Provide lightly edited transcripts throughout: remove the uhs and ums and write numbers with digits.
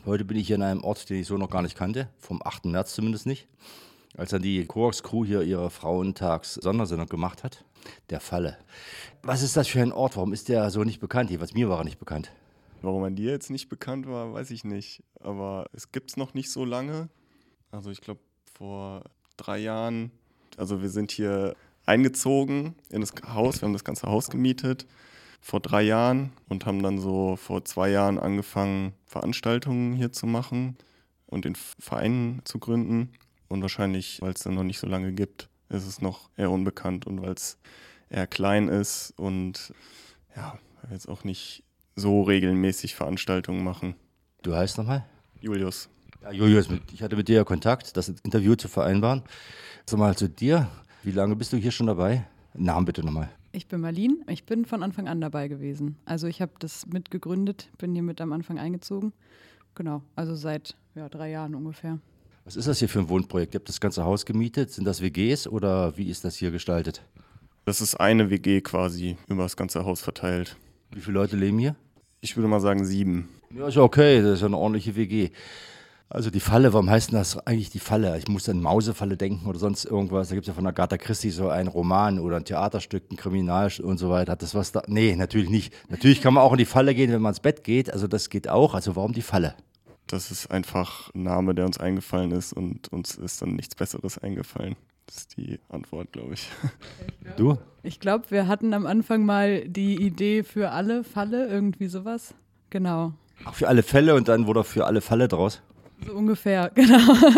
Heute bin ich hier an einem Ort, den ich so noch gar nicht kannte, vom 8. März zumindest nicht, als dann die Korax-Crew hier ihre Frauentags-Sondersendung gemacht hat, der Falle. Was ist das für ein Ort? Warum ist der so nicht bekannt? Jedenfalls mir war er nicht bekannt. Warum er dir jetzt nicht bekannt war, weiß ich nicht. Aber es gibt es noch nicht so lange. Also ich glaube vor 3 Jahren. Also wir sind hier eingezogen in das Haus. Wir haben das ganze Haus gemietet vor 3 Jahren und haben dann so vor 2 Jahren angefangen, Veranstaltungen hier zu machen und den Verein zu gründen. Und wahrscheinlich, weil es dann noch nicht so lange gibt, ist es noch eher unbekannt und weil es eher klein ist und ja, weil wir jetzt auch nicht so regelmäßig Veranstaltungen machen. Du heißt nochmal? Julius. Ja, Julius, ich hatte mit dir ja Kontakt, das Interview zu vereinbaren. Sag mal zu dir, wie lange bist du hier schon dabei? Namen bitte nochmal. Ich bin Marlene, ich bin von Anfang an dabei gewesen. Also ich habe das mitgegründet, bin hier mit am Anfang eingezogen. Genau, also seit 3 Jahren ungefähr. Was ist das hier für ein Wohnprojekt? Ihr habt das ganze Haus gemietet, sind das WGs oder wie ist das hier gestaltet? Das ist eine WG quasi über das ganze Haus verteilt. Wie viele Leute leben hier? Ich würde mal sagen 7. Ja, ist ja okay, das ist ja eine ordentliche WG. Also die Falle, warum heißt denn das eigentlich die Falle? Ich muss an Mausefalle denken oder sonst irgendwas. Da gibt es ja von Agatha Christie so einen Roman oder ein Theaterstück, ein Kriminal und so weiter. Hat das was da? Nee, natürlich nicht. Natürlich kann man auch in die Falle gehen, wenn man ins Bett geht. Also das geht auch. Also warum die Falle? Das ist einfach ein Name, der uns eingefallen ist und uns ist dann nichts Besseres eingefallen. Das ist die Antwort, glaube ich. Du? Ich glaube, wir hatten am Anfang mal die Idee für alle Falle, irgendwie sowas. Genau. Ach, für alle Fälle und dann wurde für alle Falle draus? So ungefähr, genau.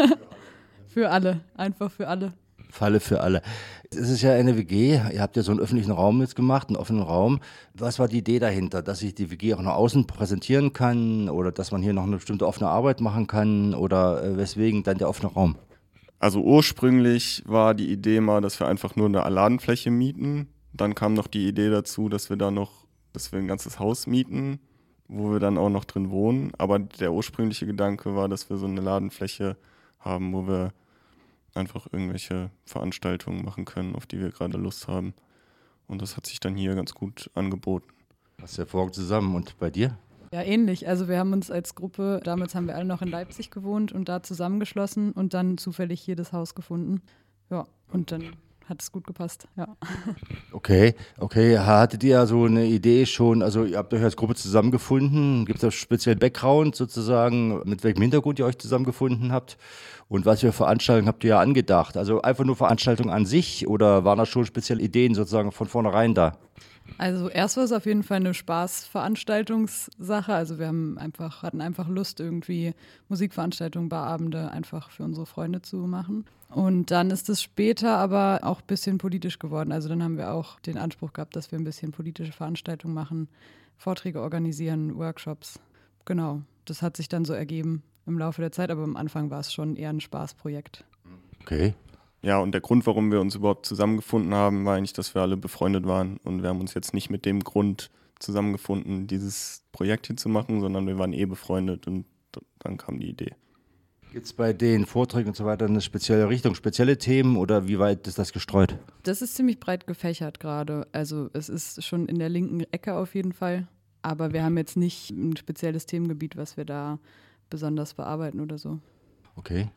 Für alle, einfach für alle. Falle für alle. Es ist ja eine WG, ihr habt ja so einen öffentlichen Raum jetzt gemacht, einen offenen Raum. Was war die Idee dahinter, dass ich die WG auch nach außen präsentieren kann oder dass man hier noch eine bestimmte offene Arbeit machen kann oder weswegen dann der offene Raum? Also ursprünglich war die Idee mal, dass wir einfach nur eine Ladenfläche mieten. Dann kam noch die Idee dazu, dass wir ein ganzes Haus mieten, wo wir dann auch noch drin wohnen. Aber der ursprüngliche Gedanke war, dass wir so eine Ladenfläche haben, wo wir einfach irgendwelche Veranstaltungen machen können, auf die wir gerade Lust haben. Und das hat sich dann hier ganz gut angeboten. Hast du hervorragend zusammen. Und bei dir? Ja, ähnlich. Also wir haben uns als Gruppe, damals haben wir alle noch in Leipzig gewohnt und da zusammengeschlossen und dann zufällig hier das Haus gefunden. Ja, und dann hat es gut gepasst, ja. Okay. Hattet ihr so eine Idee schon, also ihr habt euch als Gruppe zusammengefunden, gibt es da speziell Background sozusagen, mit welchem Hintergrund ihr euch zusammengefunden habt und was für Veranstaltungen habt ihr ja angedacht? Also einfach nur Veranstaltungen an sich oder waren da schon spezielle Ideen sozusagen von vornherein da? Also erst war es auf jeden Fall eine Spaßveranstaltungssache. Also wir hatten einfach Lust, irgendwie Musikveranstaltungen, Barabende einfach für unsere Freunde zu machen. Und dann ist es später aber auch ein bisschen politisch geworden. Also dann haben wir auch den Anspruch gehabt, dass wir ein bisschen politische Veranstaltungen machen, Vorträge organisieren, Workshops. Genau, das hat sich dann so ergeben im Laufe der Zeit, aber am Anfang war es schon eher ein Spaßprojekt. Okay. Ja, und der Grund, warum wir uns überhaupt zusammengefunden haben, war eigentlich, dass wir alle befreundet waren. Und wir haben uns jetzt nicht mit dem Grund zusammengefunden, dieses Projekt hier zu machen, sondern wir waren befreundet und dann kam die Idee. Gibt es bei den Vorträgen und so weiter eine spezielle Richtung, spezielle Themen oder wie weit ist das gestreut? Das ist ziemlich breit gefächert gerade. Also es ist schon in der linken Ecke auf jeden Fall. Aber wir haben jetzt nicht ein spezielles Themengebiet, was wir da besonders bearbeiten oder so. Okay.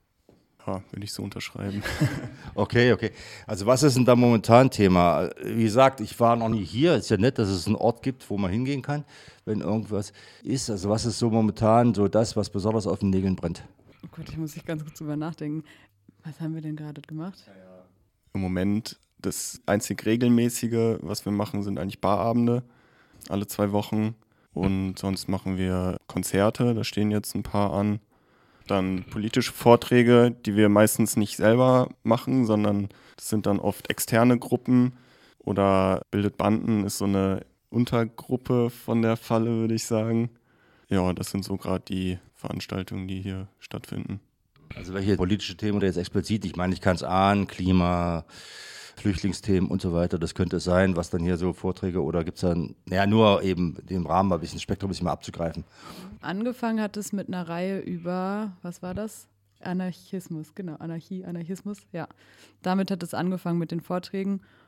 Ja, würde ich so unterschreiben. Okay. Also was ist denn da momentan Thema? Wie gesagt, ich war noch nie hier. Es ist ja nett, dass es einen Ort gibt, wo man hingehen kann, wenn irgendwas ist. Also was ist so momentan so das, was besonders auf den Nägeln brennt? Oh Gott, ich muss nicht ganz kurz drüber nachdenken. Was haben wir denn gerade gemacht? Im Moment das einzig Regelmäßige, was wir machen, sind eigentlich Barabende, alle 2 Wochen. Und sonst machen wir Konzerte, da stehen jetzt ein paar an. Dann politische Vorträge, die wir meistens nicht selber machen, sondern das sind dann oft externe Gruppen oder Bildet Banden ist so eine Untergruppe von der Falle, würde ich sagen. Ja, das sind so gerade die Veranstaltungen, die hier stattfinden. Also welche politische Themen oder jetzt explizit? Ich meine, ich kann es ahnen, Klima, Flüchtlingsthemen und so weiter, das könnte es sein, was dann hier so Vorträge oder gibt es dann, nur eben dem Rahmen mal ein bisschen Spektrum ein bisschen mal abzugreifen. Angefangen hat es mit einer Reihe über, was war das? Anarchismus, genau, Anarchismus, ja. Damit hat es angefangen mit den Vorträgen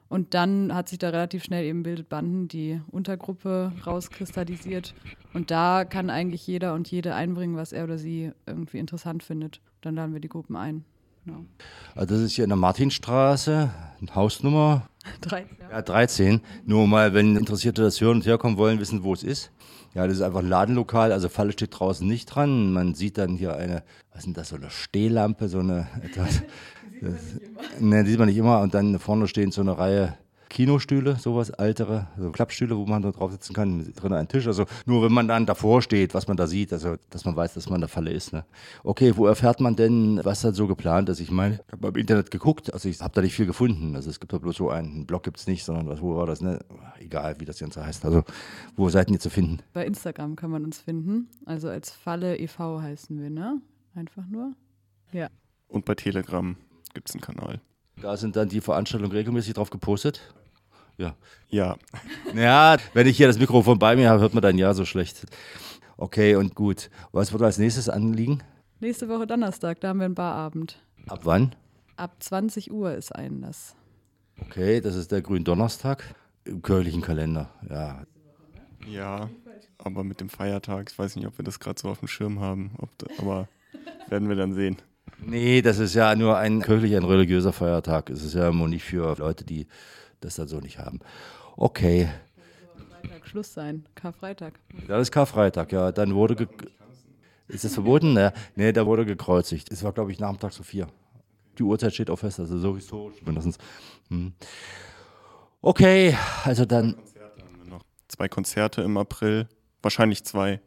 Und dann hat sich da relativ schnell eben bildet Banden die Untergruppe rauskristallisiert. Und da kann eigentlich jeder und jede einbringen, was er oder sie irgendwie interessant findet. Dann laden wir die Gruppen ein. Genau. Also das ist hier in der Martinstraße, Hausnummer 13. ja, 13. Nur mal, wenn Interessierte das hören und herkommen wollen, wissen, wo es ist. Ja, das ist einfach ein Ladenlokal, also Falle steht draußen nicht dran. Man sieht dann hier eine, was ist denn das, so eine Stehlampe, so eine etwas. Die sieht man nicht immer. Und dann vorne stehen so eine Reihe Kinostühle, sowas, ältere, so Klappstühle, wo man da drauf sitzen kann, mit drin ein Tisch. Also nur wenn man dann davor steht, was man da sieht, also dass man weiß, dass man in der Falle ist. Ne? Okay, wo erfährt man denn, was da so geplant ist? Ich meine, ich habe im Internet geguckt, also ich habe da nicht viel gefunden. Also es gibt da bloß so einen Blog gibt es nicht, sondern wo war das? Ne? Egal, wie das Ganze heißt. Also wo seid ihr zu finden? Bei Instagram kann man uns finden. Also als Falle e.V. heißen wir, ne? Einfach nur. Ja. Und bei Telegram gibt es einen Kanal. Da sind dann die Veranstaltungen regelmäßig drauf gepostet. Ja. Ja. Ja, wenn ich hier das Mikrofon bei mir habe, hört man dann ja so schlecht. Okay, und gut. Was wird als nächstes anliegen? Nächste Woche Donnerstag, da haben wir einen Barabend. Ab wann? Ab 20 Uhr ist Einlass. Okay, das ist der Gründonnerstag im kirchlichen Kalender. Ja. Ja, aber mit dem Feiertag, ich weiß nicht, ob wir das gerade so auf dem Schirm haben, aber werden wir dann sehen. Nee, das ist ja nur ein kirchlicher, ein religiöser Feiertag. Es ist ja immer nicht für Leute, die das dann so nicht haben. Okay. Freitag Schluss sein, Karfreitag. Ja, das ist Karfreitag, ja. Dann wurde. Ist das verboten? Ja. Nee, da wurde gekreuzigt. Es war, glaube ich, nachmittags um 4. Die Uhrzeit steht auch fest, also so historisch mindestens. Okay, also dann. Konzerte haben wir noch. 2 Konzerte im April, wahrscheinlich 2.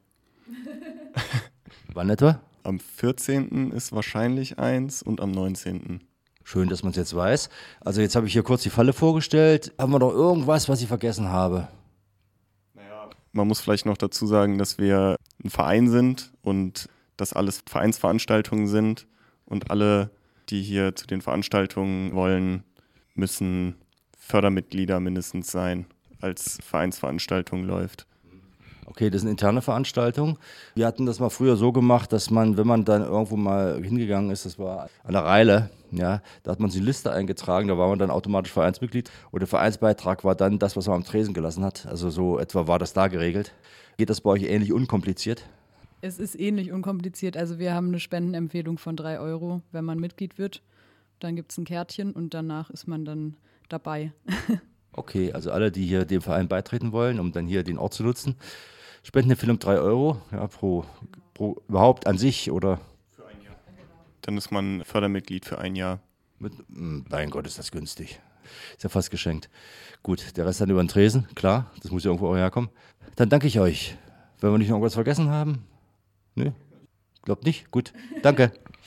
Wann etwa? Am 14. ist wahrscheinlich 1 und am 19. Schön, dass man es jetzt weiß. Also jetzt habe ich hier kurz die Falle vorgestellt. Haben wir noch irgendwas, was ich vergessen habe? Naja, man muss vielleicht noch dazu sagen, dass wir ein Verein sind und dass alles Vereinsveranstaltungen sind und alle, die hier zu den Veranstaltungen wollen, müssen Fördermitglieder mindestens sein, als Vereinsveranstaltung läuft. Okay, das ist eine interne Veranstaltung. Wir hatten das mal früher so gemacht, dass man, wenn man dann irgendwo mal hingegangen ist, das war an der Reile, ja, da hat man sich die Liste eingetragen, da war man dann automatisch Vereinsmitglied und der Vereinsbeitrag war dann das, was man am Tresen gelassen hat. Also so etwa war das da geregelt. Geht das bei euch ähnlich unkompliziert? Es ist ähnlich unkompliziert. Also wir haben eine Spendenempfehlung von 3 €, wenn man Mitglied wird. Dann gibt es ein Kärtchen und danach ist man dann dabei. Okay, also alle, die hier dem Verein beitreten wollen, um dann hier den Ort zu nutzen, Spendenempfehlung 3 €, ja, pro überhaupt an sich oder? Für ein Jahr. Dann ist man Fördermitglied für ein Jahr. Mein Gott, ist das günstig. Ist ja fast geschenkt. Gut, der Rest dann über den Tresen, klar, das muss ja irgendwo auch herkommen. Dann danke ich euch. Wenn wir nicht noch irgendwas vergessen haben? Nö? Glaubt nicht? Gut, danke.